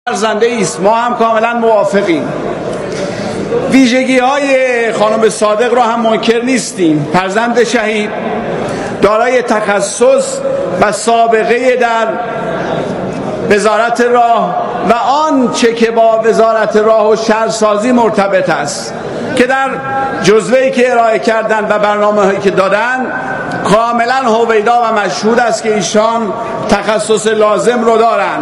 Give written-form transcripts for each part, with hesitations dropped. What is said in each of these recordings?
ارزنده است. ما هم کاملا موافقیم. ویژگی های خانم صادق را هم منکر نیستیم. فرزند شهید، دارای تخصص و سابقه در وزارت راه و آنچه که با وزارت راه و شهرسازی مرتبط است که در جزوه‌ای که ارائه کردن و برنامه‌هایی که دادن کاملا هویدا و مشهود است که ایشان تخصص لازم رو دارن.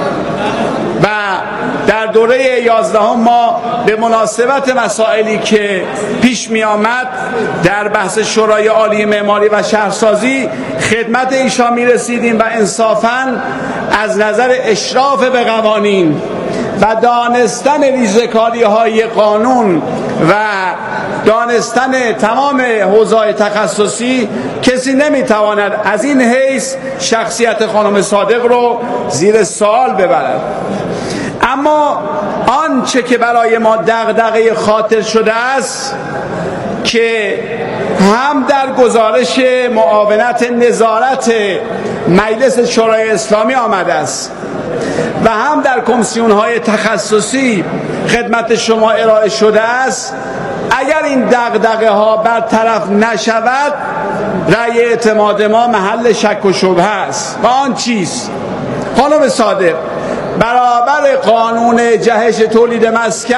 و در دوره 11 ما به مناسبت مسائلی که پیش می آمد در بحث شورای عالی معماری و شهرسازی خدمت ایشان می رسیدیم و انصافاً از نظر اشراف به قوانین و دانستن ریزکاری های قانون و دانستن تمام حوزه‌های تخصصی کسی نمیتواند از این حیث شخصیت خانم صادق رو زیر سوال ببرد. اما آنچه که برای ما دغدغه خاطر شده است که هم در گزارش معاونت نظارت مجلس شورای اسلامی آمده است و هم در کمیسیون‌های تخصصی خدمت شما ارائه شده است، اگر این دغدغه ها برطرف نشود رأی اعتماد ما محل شک و شبهه است. و آن چیست؟ خانم صادق برابر قانون جهش تولید مسکن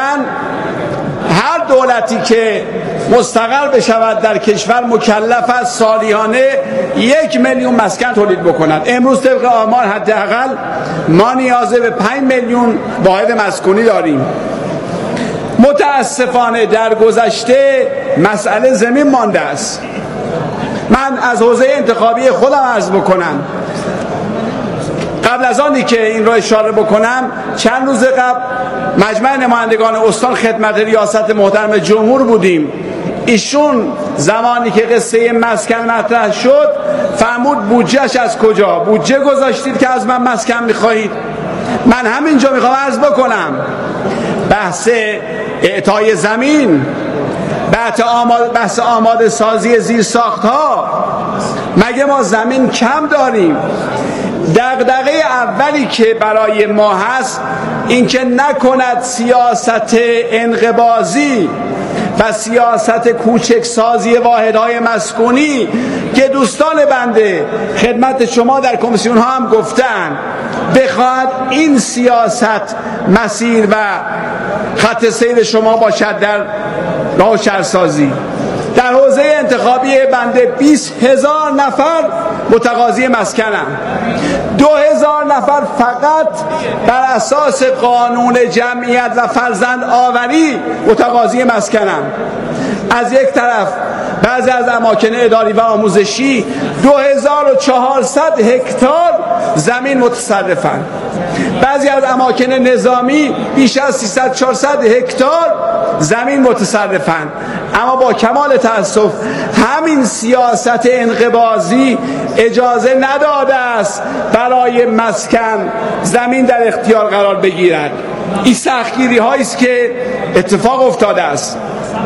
هر دولتی که مستقر بشود در کشور مکلف است سالیانه 1 میلیون مسکن تولید بکند. امروز طبق آمار حداقل ما نیاز به 5 میلیون واحد مسکونی داریم. متاسفانه در گذشته مسئله زمین مانده است. من از حوزه انتخابی خودم عرض بکنم، قبل از آنی که این را اشاره بکنم چند روز قبل مجمع نمایندگان استان خدمت ریاست محترم جمهور بودیم. ایشون زمانی که قصه مسکن مطرح شد فرمود بودجهش از کجا؟ بودجه گذاشتید که از من مسکن میخواهید؟ من همینجا میخوام عرض بکنم بحث اعطای زمین، بحث آماده سازی زیر ساخت ها، مگه ما زمین کم داریم؟ دغدغه اولی که برای ما هست این که نکند سیاست انقباضی و سیاست کوچکسازی واحدهای مسکونی که دوستان بنده خدمت شما در کمیسیون ها هم گفتن بخواهد این سیاست مسیر و خط سیر شما باشد در راه شهرسازی. در حوزه انتخابی بنده 20,000 نفر متقاضی مسکنم، 2,000 نفر فقط بر اساس قانون جمعیت و فرزند آوری متقاضی مسکنم. از یک طرف بعضی از اماکن اداری و آموزشی 2400 هکتار زمین متصرفند، بعضی از اماکن نظامی بیش از 300-400 هکتار زمین متصرفند. اما با کمال تأسف همین سیاست انقباضی اجازه نداده است برای مسکن زمین در اختیار قرار بگیرد. این سختگیری هایی است که اتفاق افتاده است.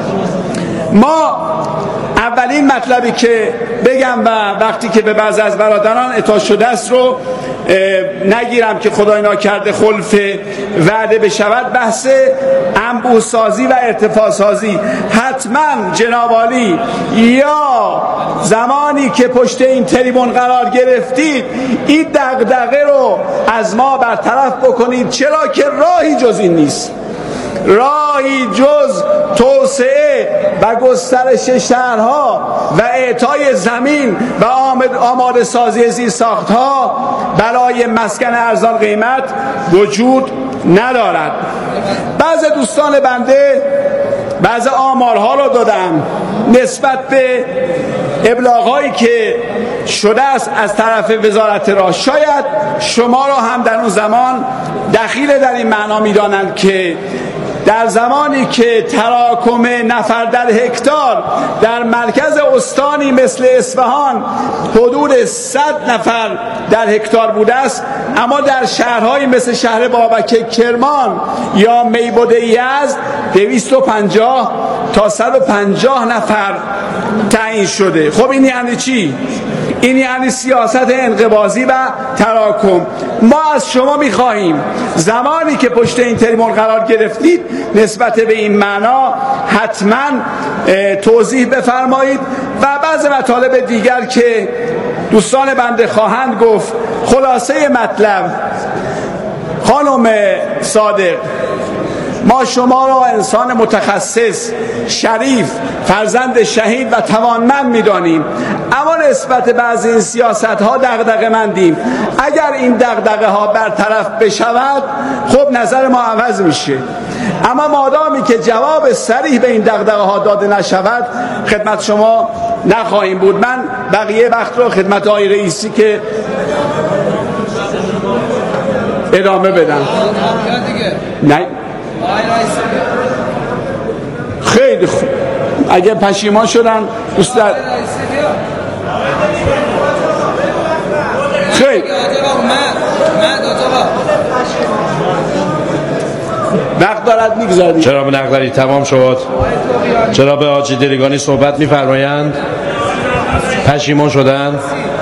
ما اولین مطلبی که بگم و وقتی که به بعضی از برادران اطاع شده است رو نگیرم که خدای ناکرده خلف وعده بشود، بحث انبوه سازی و ارتفاع سازی. حتما جناب عالی یا زمانی که پشت این تریبون قرار گرفتید این دغدغه رو از ما برطرف بکنید، چرا که راهی جز این نیست. راهی جز توسعه و گسترش شهرها و اعطای زمین و آماده سازی زیر ساختها برای مسکن ارزان قیمت وجود ندارد. بعض دوستان بنده بعض آمارها رو دادم نسبت به ابلاغایی که شده است از طرف وزارت راه. شاید شما را هم در اون زمان دخیل در این معنا می‌دانند که در زمانی که تراکم نفر در هکتار در مرکز استانی مثل اصفهان حدود 100 نفر در هکتار بوده است، اما در شهرهایی مثل شهر بابک کرمان یا میبد یزد 250 تا 150 نفر تعیین شده. خب این یعنی چی؟ این یعنی سیاست انقباضی و تراکم. ما از شما میخواهیم زمانی که پشت این تریبون قرار گرفتید نسبت به این معنا حتما توضیح بفرمایید و بعض مطالب دیگر که دوستان بنده خواهند گفت. خلاصه مطلب خانم صادق، ما شما را انسان متخصص، شریف، فرزند شهید و توانمند می‌دانیم، اما نسبت بعضی این سیاست‌ها دغدغه‌مندیم. اگر این دغدغه‌ها برطرف بشود خب نظر ما عوض میشه، اما مادامی که جواب صریح به این دغدغه‌ها داده نشود خدمت شما نخواهیم بود. من بقیه وقت رو خدمت آقای رئیسی که ادامه بدم. نه خیلی خوب، اگه پشیمان شدن دوستان خیلی وقت دارد میگذارید. جناب نقدری تمام شد. جناب حاجی دریگانی صحبت میفرمایند. پشیمان شدن.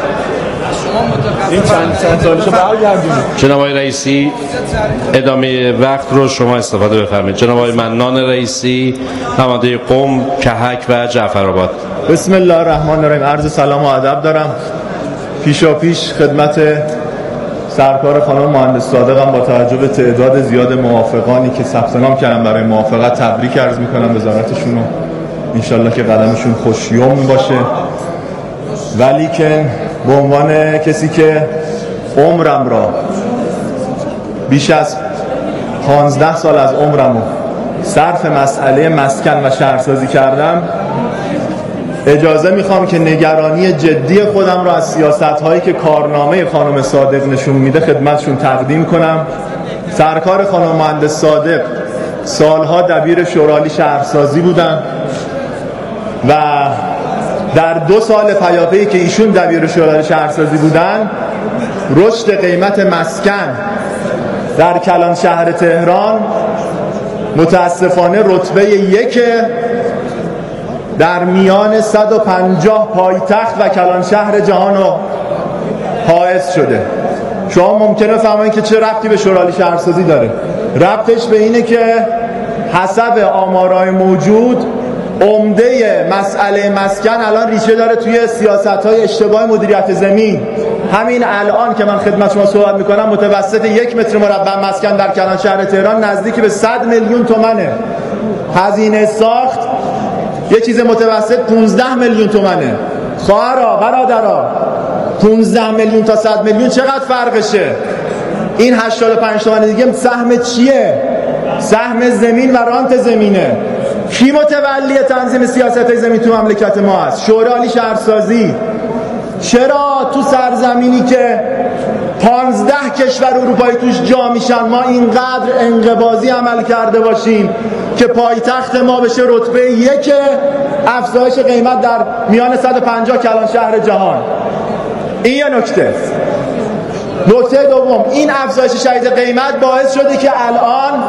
این چند سالشو برگردونید. جناب آقای رئیسی ادامه وقت رو شما استفاده بفرمایید. جناب آقای منان رئیسی، نماینده قم، کهک و جعفرآباد. بسم الله الرحمن الرحیم. عرض سلام و ادب دارم. پیش خدمت سرکار خانم مهندس صادقم با توجه به تعداد زیاد موافقانی که ثبت نام کردن برای موافقت تبریک عرض میکنم وزارتشون رو. انشالله که قدمشون خوشیوم باشه. ولی که به عنوان کسی که عمرم را بیش از 15 سال از عمرم صرف مسئله مسکن و شهرسازی کردم، اجازه میخوام که نگرانی جدی خودم را از سیاست‌هایی که کارنامه خانم صادق نشون میده خدمتشون تقدیم کنم. سرکار خانم مهندس صادق سالها دبیر شورای شهرسازی بودن و در 2 سال پیاپی که ایشون دبیر شورای شهرسازی بودن رشد قیمت مسکن در کلان شهر تهران متاسفانه رتبه 1 در میان 150 پایتخت و کلان شهر جهان رو حائز شده. شما ممکنه فهمید که چه ربطی به شورای شهرسازی داره. ربطش به اینه که حسب آمارهای موجود عمده مسئله مسکن الان ریشه داره توی سیاست‌های اشتباه مدیریت زمین. همین الان که من خدمت شما صحبت میکنم متوسط 1 متر مربع مسکن در کلان شهر تهران نزدیک به 100 میلیون تومنه. هزینه ساخت یه چیز متوسط 15 میلیون تومنه. خواهرها برادرها 15 میلیون تا 100 میلیون چقدر فرقشه؟ این 85 تومن دیگه سهم چیه؟ سهم زمین و رانت زمینه. کی متولی تنظیم سیاست زمین تو مملکت ما است؟ شورای شهرسازی. چرا تو سرزمینی که 15 کشور اروپایی توش جا میشن ما اینقدر انقباضی عمل کرده باشیم که پایتخت ما بشه رتبه 1 افزایش قیمت در میان 150 کلان شهر جهان؟ این یه نکته. نکته دوم، این افزایش شدید قیمت باعث شده که الان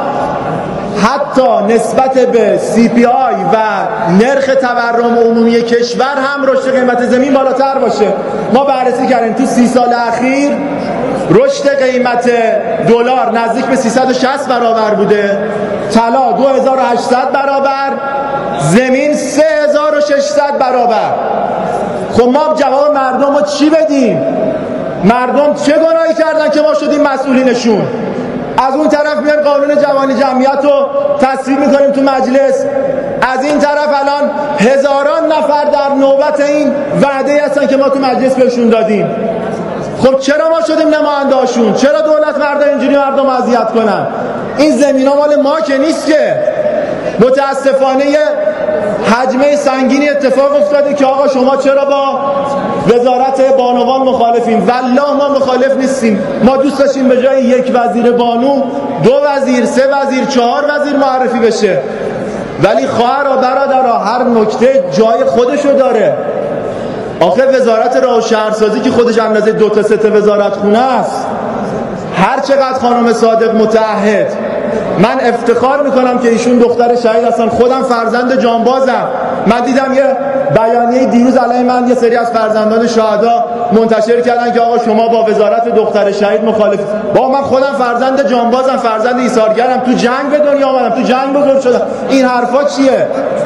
حتی نسبت به CPI و نرخ تورم عمومی کشور هم رشد قیمت زمین بالاتر باشه. ما بررسی کردیم تو 30 سال اخیر رشد قیمت دلار نزدیک به 360 برابر بوده، طلا 2800 برابر، زمین 3600 برابر. خب ما جواب مردم رو چی بدیم؟ مردم چه گناهی کردن که ما شدیم مسئولینشون؟ از اون طرف میایم قانون جوانی جمعیت رو تصویب میکنیم تو مجلس، از این طرف الان هزاران نفر در نوبت این وعده هستن که ما تو مجلس بهشون دادیم. خب چرا ما شدیم نماینده هاشون؟ چرا دولت مردم اینجوری مردم اذیت کنن؟ این زمینا مال ما که نیست که. متاسفانه حجمه سنگینی اتفاق افتاده که آقا شما چرا با وزارت بانوان مخالفین؟ والله ما مخالف نیستیم. ما دوست داشتیم به جای 1 وزیر بانو 2 وزیر، 3 وزیر، 4 وزیر معرفی بشه. ولی خواهر و برادرها هر نکته جای خودشو داره. آخه وزارت راه و شهرسازی که خودش اندازه 2 تا 3 تا وزارت خونه است. هر چقدر خانم صادق متعهد، من افتخار میکنم که ایشون دختر شهید هستن، خودم فرزند جانبازم. من دیدم یه بیانیه دیروز علیه من یه سری از فرزندان شهدا منتشر کردن که آقا شما با وزارت دختر شهید مخالف. با من خودم فرزند جانبازم، فرزند ایثارگرم، تو جنگ به دنیا آمدم، تو جنگ بزرگ شدم. این حرفا چیه؟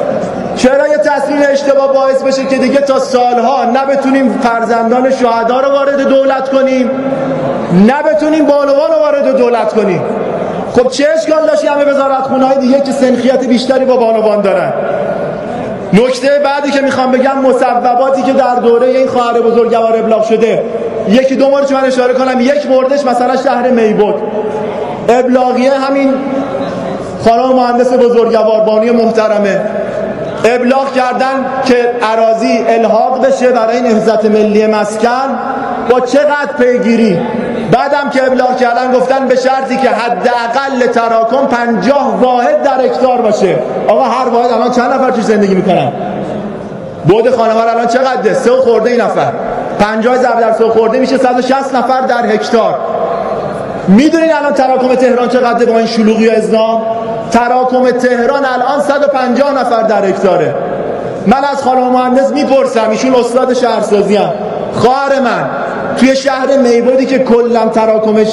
چرا یه تصمیم اشتباه باعث بشه که دیگه تا سالها نه بتونیم فرزندان شهدا رو وارد دولت کنیم، نه بتونیم بانوان رو وارد دولت کنیم؟ خب چه اشکال داشت همه وزارتخونه‌های دیگه که سنخیت بیشتری با بانوان دارن؟ نکته بعدی که میخوام بگم، مصوباتی که در دوره این خواهر بزرگوار ابلاغ شده، یکی دو مورد من اشاره کنم. یک موردش مثلا شهر میبود، ابلاغیه همین خانم مهندس بزرگوار بانی محترمه ابلاغ کردن که اراضی الحاق بشه برای نهضت ملی مسکن. با چقدر پیگیری بعدم که ابلاغ کردن گفتن به شرطی که حداقل تراکم 50 واحد در هکتار باشه. آقا هر واحد الان چند نفر توش زندگی میکنن؟ بعد خانوار الان چقدره؟ 3 خورده نفر. 50 ضرب در 3 خورده میشه 160 نفر در هکتار. میدونین الان تراکم تهران چقدره با این شلوغی و ازدحام؟ تراکم تهران الان 150 نفر در هکتاره. من از خانم مهندس میپرسم، ایشون استاد شهرسازی ام، خواهر من توی شهر میبودی که کلا تراکمش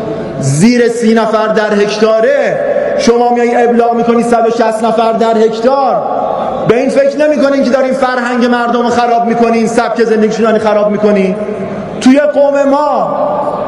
زیر 30 نفر در هکتاره، شما میای ابلاغ میکنی 160 نفر در هکتار. به این فکر نمیکنین که دارین فرهنگ مردم رو خراب میکنین، سبک زندگیشون خراب میکنین؟ توی قوم ما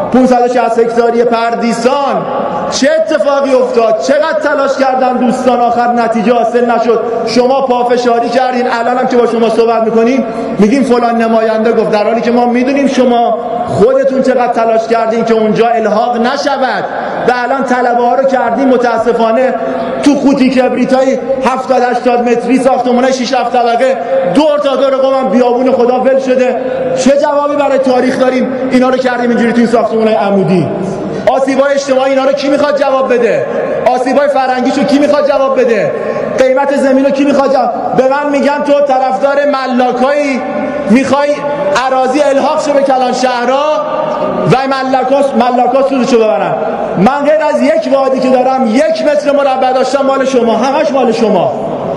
560 هکتاری پردیسان چه اتفاقی افتاد؟ چقدر تلاش کردن دوستان، آخر نتیجه حاصل نشد. شما پافشاری کردین، الان هم که با شما صحبت میکنیم میگیم فلان نماینده گفت، در حالی که ما میدونیم شما خودتون چقدر تلاش کردین که اونجا الحاق نشود و الان طلبه ها رو کردین متاسفانه تو قوطی کبریتای 70-80 متری ساختمانای 6-7 طبقه دور تا دور قوم بیابون خدا ول شده. چه جوابی برای تاریخ داریم؟ اینا رو کردیم اینجوری تو ساختمانای عمودی. آسیب‌های اجتماعی اینا رو کی میخواد جواب بده؟ آسیب‌های فرهنگیشو کی میخواد جواب بده؟ قیمت زمین رو کی میخواد جواب؟ به من میگن تو طرفدار ملاکایی میخوای اراضی الحاق شه به کلان شهرها و ملاکا سودشو ببرن. من غیر از یک وادی که دارم 1 متر مربع داشتم مال شما، همش مال شما.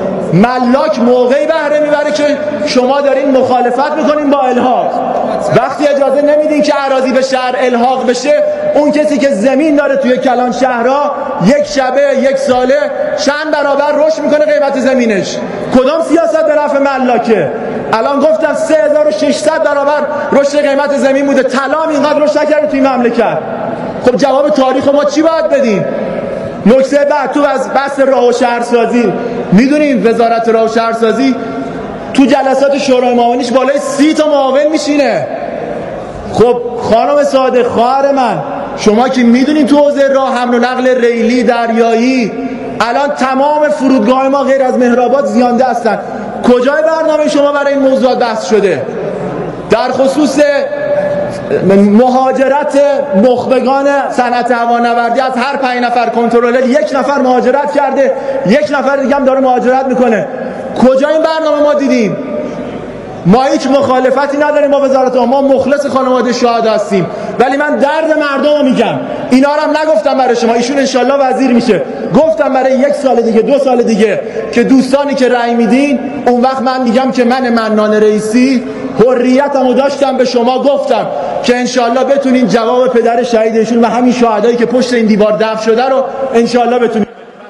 ملاک موقعی بهره میبره که شما دارین مخالفت میکنین با الحاق. وقتی اجازه نمیدین که اراضی به شهر الحاق بشه، اون کسی که زمین داره توی کلان شهرها 1 شبه 1 ساله چند برابر رشد میکنه قیمت زمینش. کدام سیاست به نفع ملاکه؟ الان گفتم 3600 برابر رشد قیمت زمین بوده، طلا اینقدر رشد نکرده توی مملکت. خب جواب تاریخ ما چی باید بدیم؟ نکته بعد، تو از بحث راه و شهرسازی، میدونین وزارت راه و شهرسازی تو جلسات شورای معاونیش بالای 30 تا معاون میشینه. خب خانم صادق خواهر من، شما که میدونین تو حوزه راه حمل و نقل ریلی دریایی الان تمام فرودگاه ما غیر از مهرآباد زیانده هستن. کجای برنامه شما برای این موضوعات بحث شده؟ در خصوص مهاجرت نخبگان صنعت هوانوردی، از هر 5 نفر کنترلر 1 نفر مهاجرت کرده، 1 نفر دیگه هم داره مهاجرت میکنه. کجا این برنامه ما دیدیم؟ ما هیچ مخالفتی نداریم با وزارت، ما مخلص خانواده شهدا هستیم، ولی من درد مردم رو میگم. اینا رو هم نگفتم برای شما، ایشون انشالله وزیر میشه، گفتم برای 1 سال دیگه 2 سال دیگه که دوستانی که رأی میدین، اون وقت من میگم که من منان رئیسی حریتمو داشتم، به شما گفتم که انشالله بتونین جواب پدر شهیدشون و همین شهدایی که پشت این دیوار دفن شده رو انشالله بتونین.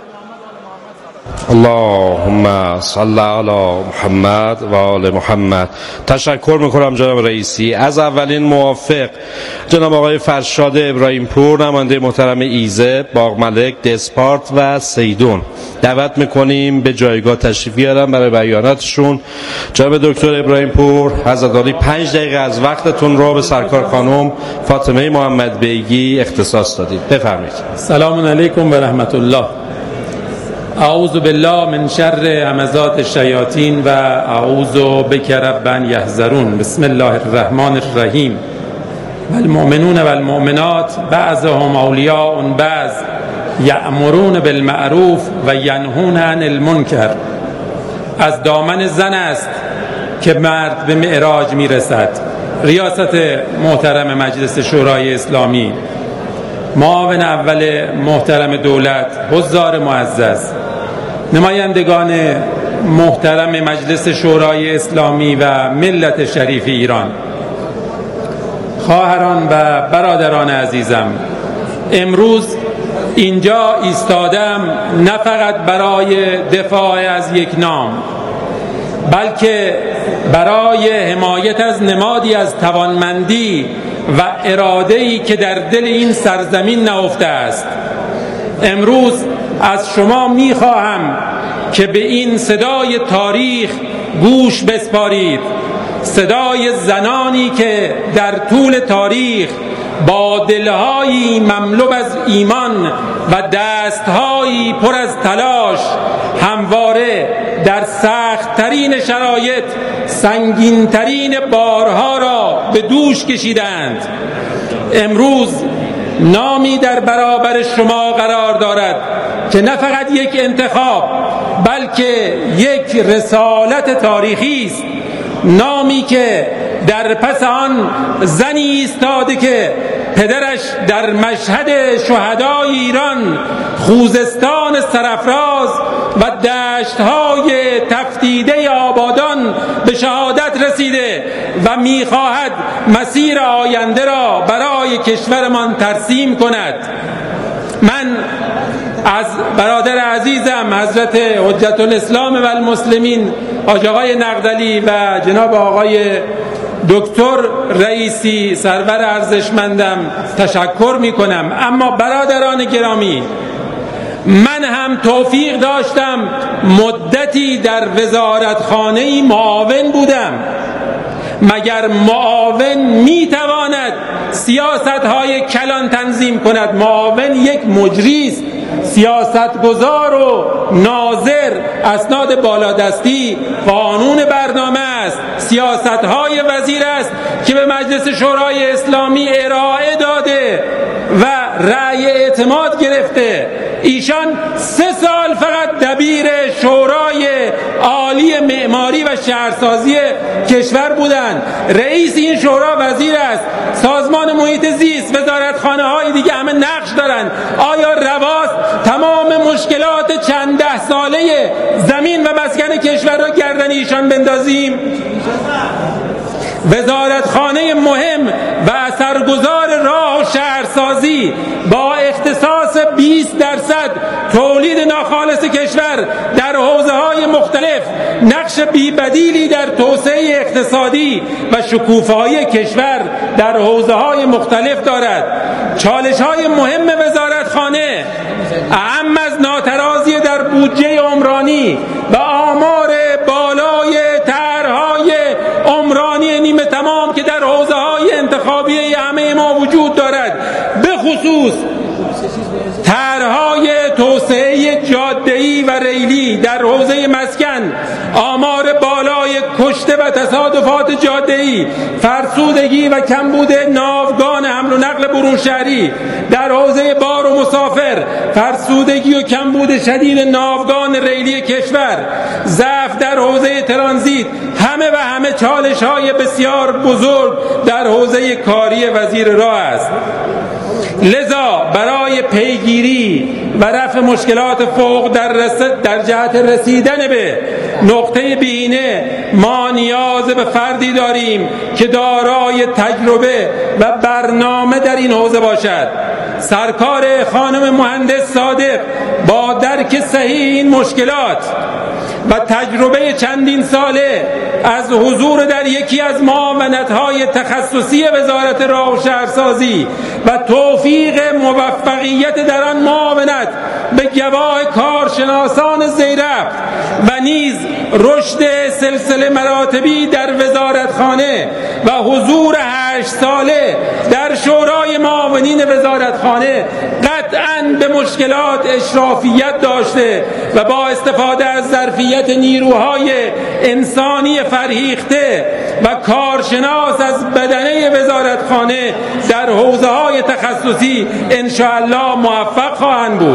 اللهم صل علی محمد و آل محمد. تشکر میکنم جناب رئیسی. از اولین موافق جناب آقای فرشاد ابراهیم پور، نماینده محترم ایزه، باغملک، دسپارت و سیدون دعوت میکنیم به جایگاه تشریف بیارن برای بیاناتشون. جناب دکتر ابراهیم پور، حضرت عالی 5 دقیقه از وقتتون رو به سرکار خانم فاطمه محمد بیگی اختصاص دادید. بفرمایید. سلام علیکم و رحمت الله. اعوذ بالله من شر همزات الشیاطین و اعوذ بک ربا یحضرون. بسم الله الرحمن الرحیم. والمؤمنون والمؤمنات بعضهم اولیاء بعض یأمرون بالمعروف و ینهون عن المنکر. از دامن زن است که مرد به معراج میرسد. ریاست محترم مجلس شورای اسلامی، معاون اول محترم دولت، حضار معزز، نمایندگان محترم مجلس شورای اسلامی و ملت شریف ایران، خواهران و برادران عزیزم، امروز اینجا ایستادم نه فقط برای دفاع از یک نام، بلکه برای حمایت از نمادی از توانمندی و اراده‌ای که در دل این سرزمین نهفته است. امروز از شما می‌خواهم که به این صدای تاریخ گوش بسپارید، صدای زنانی که در طول تاریخ با دلهایی مملو از ایمان و دستهایی پر از تلاش همواره در سخت‌ترین شرایط سنگین‌ترین بارها را به دوش کشیدند. امروز نامی در برابر شما قرار دارد که نه فقط یک انتخاب بلکه یک رسالت تاریخی است، نامی که در پس آن زنی ایستاده که پدرش در مشهد شهدای ایران خوزستان سرافراز و دشت‌های تفتیده آبادان به شهادت رسیده و می‌خواهد مسیر آینده را برای کشورمان ترسیم کند. من از برادر عزیزم حضرت حجت الاسلام و المسلمین حاج آقای نقدلی و جناب آقای دکتر رئیسی سرور ارزشمندم تشکر میکنم. اما برادران گرامی، من هم توفیق داشتم مدتی در وزارتخانه معاون بودم. مگر معاون میتواند سیاست‌های کلان تنظیم کند؟ معاون یک مجری است، سیاستگزار و ناظر اسناد بالادستی قانون برنامه است، سیاست‌های وزیر است که به مجلس شورای اسلامی ارائه داده و رأی اعتماد گرفته. ایشان 3 سال فقط دبیر شورای عالی معماری و شهرسازی کشور بودند. رئیس این شورا وزیر است، سازمان محیط زیست، وزارتخانه های دیگه همه نقش دارند. آیا رواست تمام مشکلات چند 10 ساله زمین و مسکن کشور را گردن ایشان بندازیم؟ وزارتخانه مهم و اثرگذار راه و شهرسازی با اختصاص 20% تولید ناخالص کشور در حوزه‌های مختلف نقش بی‌بدیلی در توسعه اقتصادی و شکوفایی کشور در حوزه‌های مختلف دارد. چالش‌های مهم وزارتخانه اهم از ناترازی در بودجه عمرانی و آمار بالای طرح‌های عمرانی نیمه تمام که در حوزه‌های انتخابی همه ما وجود دارد، به خصوص طرح‌های توسعه جاده‌ای و ریلی در حوزه مسکن، آمار بالای کشته و تصادفات جاده‌ای، فرسودگی و کمبود ناوگان حمل و نقل برون شهری در حوزه بار و مسافر، فرسودگی و کمبود شدید ناوگان ریلی کشور، ضعف در حوزه ترانزیت، همه چالش‌های بسیار بزرگ در حوزه کاری وزیر راه است. لذا برای پیگیری و رفع مشکلات فوق در جهت رسیدن به نقطه بینه ما نیاز به فردی داریم که دارای تجربه و برنامه در این حوزه باشد. سرکار خانم مهندس صادق با درک صحیح این مشکلات و تجربه چندین ساله از حضور در یکی از معاونت‌های تخصصی وزارت راه و شهرسازی و توفیق موفقیت در آن معاونت به گواه کارشناسان زیرفت و نیز رشد سلسله مراتبی در وزارتخانه و حضور 8 ساله در شورای معاونین وزارتخانه قطعاً به مشکلات اشرافیت داشته و با استفاده از ظرفیت نیروهای انسانی فرهیخته و کارشناس از بدنه وزارتخانه در حوزه‌های تخصصی انشاءالله موفق خواهند بود.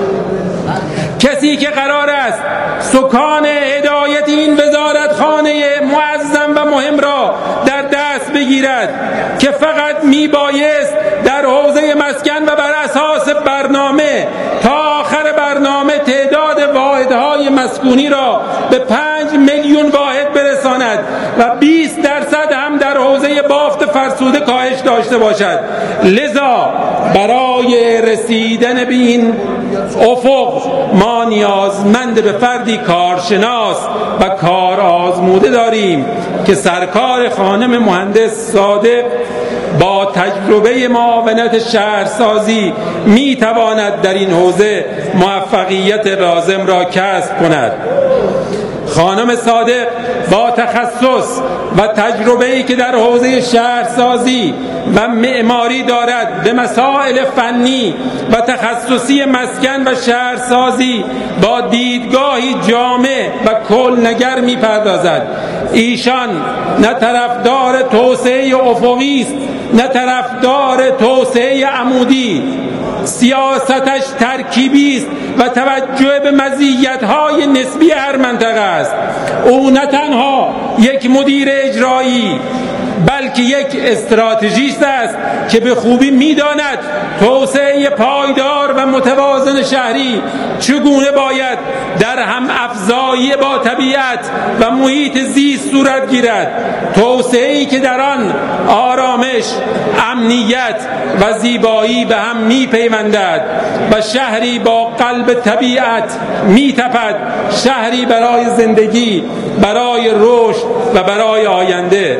کسی که قرار است سکان هدایت این وزارتخانه معظم و مهم را در دست بگیرد که فقط میبایست در حوزه مسکن و بر اساس برنامه تا آخر برنامه تعداد واحدهای مسکونی را به 5 میلیون واحد برساند و 20% هم در حوزه بافت فرسوده کاهش داشته باشد. لذا برای رسیدن به این افق ما نیازمند به فردی کارشناس و کار آزموده داریم که سرکار خانم مهندس صادق با تجربه معاونت شهرسازی می تواند در این حوزه موفقیت لازم را کسب کند. خانم صادق با تخصص و تجربه‌ای که در حوزه شهرسازی و معماری دارد به مسائل فنی و تخصصی مسکن و شهرسازی با دیدگاهی جامع و کلنگر می‌پردازد. ایشان نه طرفدار توسعه افقی است نه طرفدار توسعه عمودی. سیاستش ترکیبی است و توجه به مزیت‌های نسبی هر منطقه است. او نه تنها یک مدیر اجرایی بلکه یک استراتژیست است که به خوبی می‌داند توسعه پایدار و متوازن شهری چگونه باید در هم افزایی با طبیعت و محیط زیست صورت گیرد. توسعه‌ای که در آن آرامش، امنیت و زیبایی به هم می‌پیوندد و شهری با قلب طبیعت می‌تپد، شهری برای زندگی، برای رشد و برای آینده.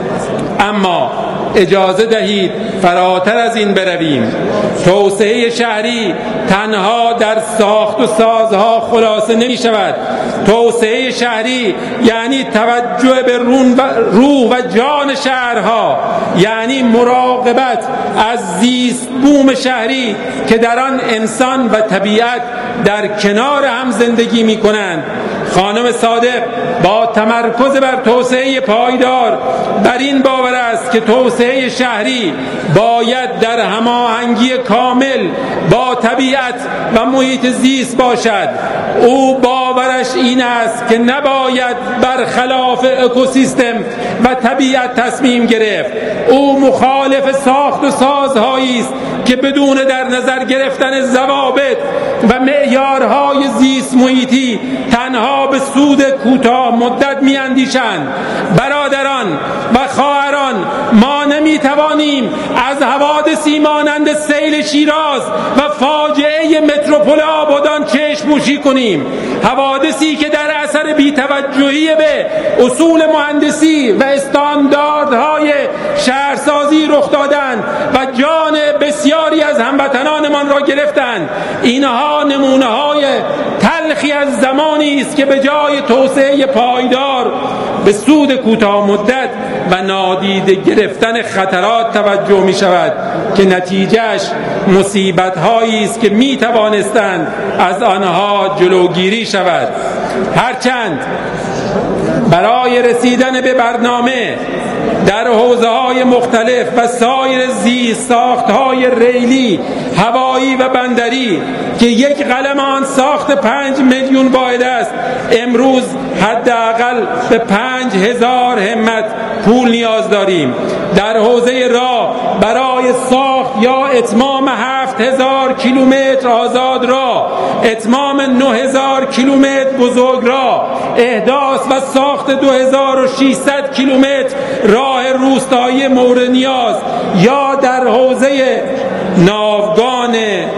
اما اجازه دهید فراتر از این برویم. توسعه شهری تنها در ساخت و سازها خلاصه نمی شود. توسعه شهری یعنی توجه به روح و جان شهرها، یعنی مراقبت از زیست بوم شهری که در آن انسان و طبیعت در کنار هم زندگی می کنند. خانم صادق با تمرکز بر توسعه پایدار بر این باور است که توسعه شهری باید در هماهنگی کامل با طبیعت و محیط زیست باشد. او باورش این است که نباید برخلاف اکوسیستم و طبیعت تصمیم گرفت. او مخالف ساخت و سازهایی است که بدون در نظر گرفتن ضوابط و معیارهای زیست محیطی تنها به سود کوتاه مدت می‌اندیشند. برادران و خواهران، ما نمی‌توانیم از حوادثی مانند سیل شیراز و فاجعه متروپول آبادان چشم‌پوشی کنیم. حوادثی که در اثر بی‌توجهی به اصول مهندسی و استانداردهای شهرسازی رخ دادند و جان بسیاری از هموطنانمان را گرفتند. اینها نمونه‌های تلخی از زمانی است که به جای توسعه پایدار به سود کوتاه مدت و نادیده گرفتن خطرات توجه می شود که نتیجهش مصیبت‌هایی است که می توانستند از آنها جلوگیری شود. هرچند برای رسیدن به برنامه در حوزه‌های مختلف و سایر زیست ساخت‌های ریلی، هوایی و بندری که یک قلم آن ساخت 5 میلیون واحد است، امروز حداقل به 5000 همت پول نیاز داریم. در حوزه راه برای ساخت یا اتمام 7000 کیلومتر آزاد راه، اتمام 9000 کیلومتر بزرگ راه، احداث و ساخت 2600 کیلومتر راه روستایی مورد نیاز، یا در حوزه ناوگان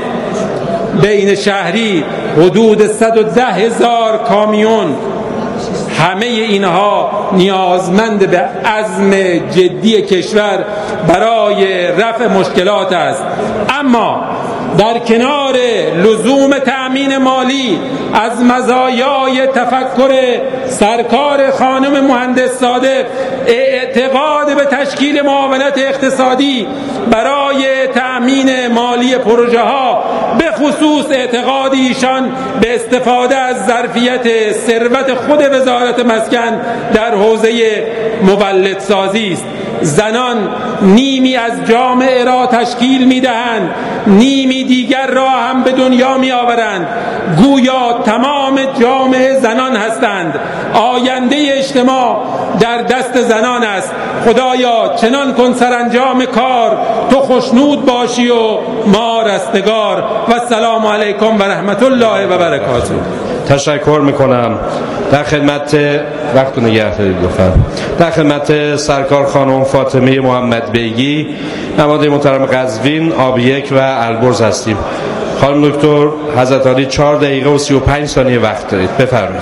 بین شهری حدود 110,000 کامیون. همه اینها نیازمند به عزم جدی کشور برای رفع مشکلات است. اما در کنار لزوم تأمین مالی از مزایای تفکر سرکار خانم مهندس صادق اعتقاد به تشکیل معاونت اقتصادی برای تأمین مالی پروژه ها، به خصوص اعتقاد ایشان به استفاده از ظرفیت ثروت خود وزارت مسکن در حوزه مولدسازی است. زنان نیمی از جامعه را تشکیل می‌دهند، نیمی دیگر را هم به دنیا می‌آورند. گویا تمام جامعه زنان هستند. آینده اجتماع در دست زنان است. خدایا چنان کن سرانجام کار تو خوشنود باشی و ما رستگار. و السلام علیکم و رحمت الله و برکاته. تشکر میکنم. در خدمت وقت نگه دارید لطفاً. در خدمت سرکار خانم فاطمه محمد بیگی نماینده محترم قزوین، آب1 و البرز هستیم. خانم دکتر حضرت عالی 4 دقیقه و 35 ثانیه وقت دارید، بفرمایید.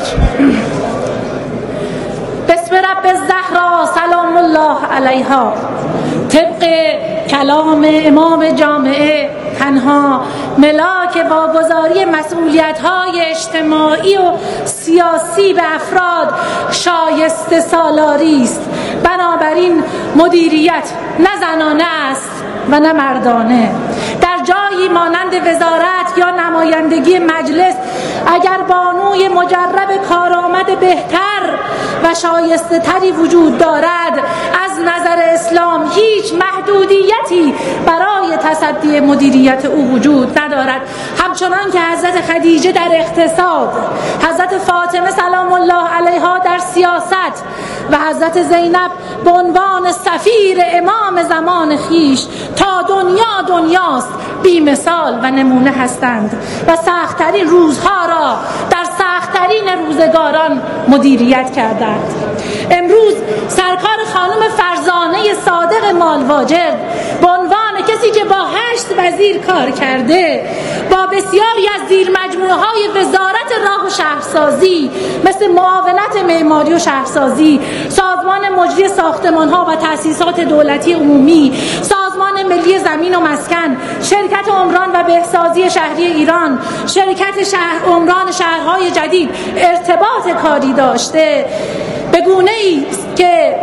بسم رب الزهرا سلام الله علیها. طبق کلام امام جامعه، تنها ملاک واگذاری مسئولیت‌های اجتماعی و سیاسی به افراد شایسته سالاری است. بنابراین مدیریت نه زنانه است و نه مردانه. در جایی مانند وزارت یا نمایندگی مجلس اگر بانوی مجرب کارآمد بهتر و شایسته تری وجود دارد، از نظر اسلام هیچ محدودیتی برای تصدی مدیریت او وجود ندارد. همچنان که حضرت خدیجه در اقتصاد، حضرت فاطمه سلام الله علیها در سیاست و حضرت زینب به عنوان سفیر امام زمان خیش تا دنیاست بی مثال و نمونه هستند و سخت‌ترین روزها را در سخت‌ترین روزگاران مدیریت کردند. امروز سرکار خانم فرزانه صادق مالواجد به عنوان کسی که با 8 وزیر کار کرده، با بسیاری از زیرمجموعه‌های وزارت راه و شهرسازی مثل معاونت معماری و شهرسازی، سازمان مجری ساختمان‌ها و تأسیسات دولتی عمومی، سازمان ملی زمین و مسکن، شرکت عمران و بهسازی شهری ایران، شرکت عمران شهرهای جدید ارتباط کاری داشته، به گونه‌ای که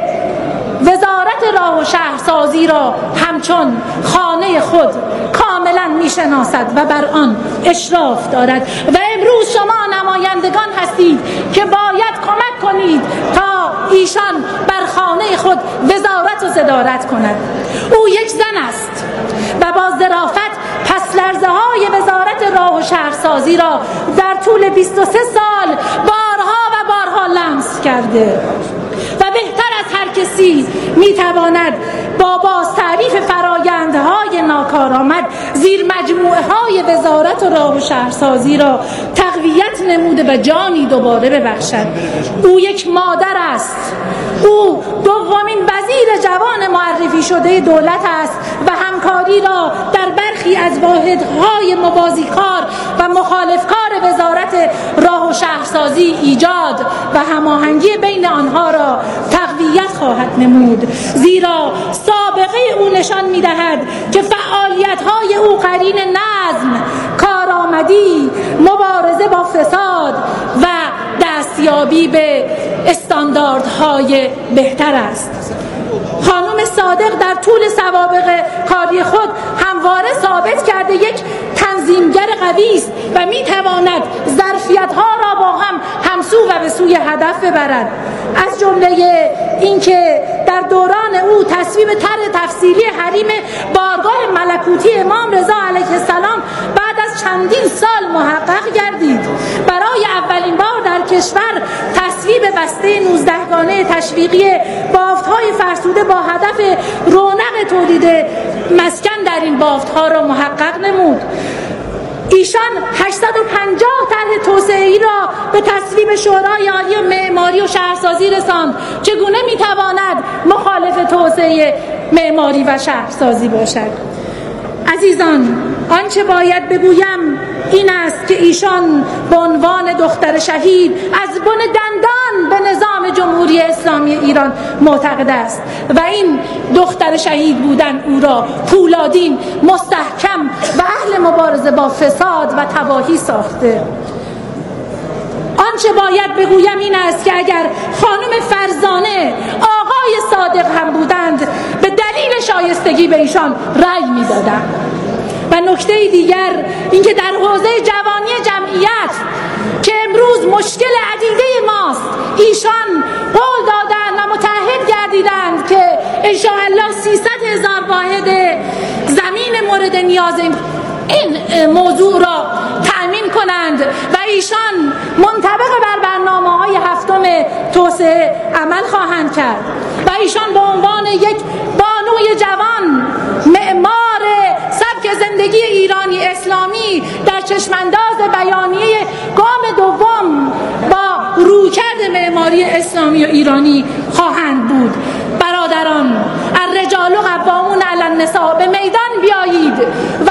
وزارت راه و شهرسازی را همچون خانه خود کاملا میشناسد و بر آن اشراف دارد و امروز شما نمایندگان هستید که باید کمک کنید تا ایشان بر خانه خود وزارت و صدارت کند. او یک زن است و با ظرافت پس لرزه های وزارت راه و شهرسازی را در طول 23 سال بارها لمس کرده و بهتر از هر کسی میتواند با تعریف فرایندهای ناکارآمد زیر مجموعه های وزارت راه و شهرسازی را تقویت نموده و جانی دوباره ببخشد. او یک مادر است. او دومین وزیر جوان معرفی شده دولت است و همکاری را در برخی از واحدهای موازیکار و مخالفکار وزارت راه و شهرسازی ایجاد و هماهنگی بین آنها را تقویت خواهد نمود، زیرا سابقه او نشان می‌دهد که فعالیت‌های او قرین نظم، کارآمدی، مبارزه با فساد و دستیابی به استانداردهای بهتر است. خانم صادق در طول سوابق کاری خود همواره ثابت کرده یک تنظیمگر قوی است و میتواند ظرفیت‌ها را با هم همسو و به سوی هدف ببرد. از جمله اینکه در دوران او تصویب طرح تفصیلی حریم بارگاه ملکوتی امام رضا علیه السلام بعد از چندین سال محقق گردید. برای اولین بار در کشور تصویب بسته 19 گانه تشویقی بافت‌های فرسوده با هدف رونق تولید مسکن در این بافت‌ها را محقق نمود. ایشان 850 طرح توسعه‌ای را به تصویب شورای عالی معماری و شهرسازی رساند. چگونه میتواند مخالف توسعه معماری و شهرسازی باشد؟ عزیزان، آنچه باید بگویم این است که ایشان به عنوان دختر شهید از بن دندان به نظام جمهوری اسلامی ایران معتقد است و این دختر شهید بودن او را پولادین، مستحکم و اهل مبارزه با فساد و تباهی ساخته. آنچه باید بگویم این است که اگر خانم فرزانه آقای صادق هم بودند به دلیل شایستگی به ایشان رأی می‌دادند. و نکته دیگر اینکه در حوزه جوانی جمعیت که امروز مشکل عدیده ماست، ایشان قول دادند و متعهد گردیدند که انشاءالله 300,000 واحد زمین مورد نیاز این موضوع را تأمین کنند و ایشان منطبق بر برنامه‌های هفتم توسعه عمل خواهند کرد و ایشان به عنوان یک بانوی جوان، معمار سبک زندگی ایرانی اسلامی در چشمانداز بیانیه گام دوم جمهوری اسلامی و ایرانی خواهند بود. برادران، الرجال قوامون علی النساء، به میدان بیایید